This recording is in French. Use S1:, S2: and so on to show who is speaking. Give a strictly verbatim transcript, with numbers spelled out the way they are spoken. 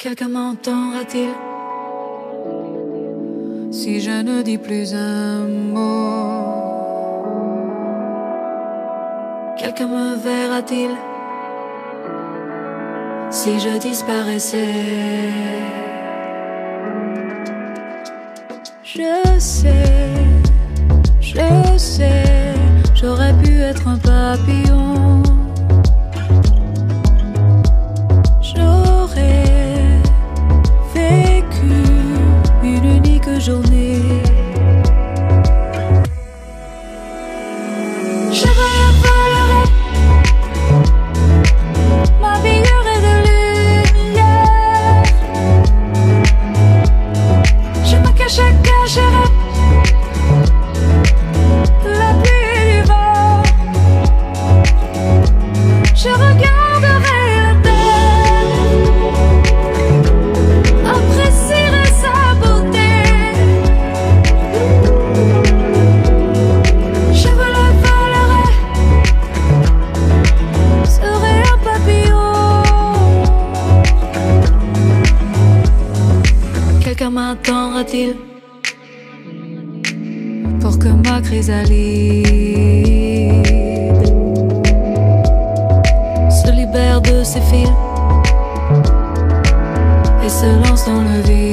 S1: Quelqu'un m'entendra-t-il si je ne dis plus un mot? Quelqu'un me verra-t-il si je disparaissais? Je sais, je sais, j'aurais pu être un papillon. J'aurais vécu une unique journée. Je volerai, m'habillerai de lumière. Je me cacherai, cacherai de la pluie et du vent. Je regarderai la terre, apprécierai sa beauté. Je me le volerai, serai un papillon. Quelqu'un m'attendra-t-il pour que ma chrysalide se libère de ses fils et se lance dans le vide?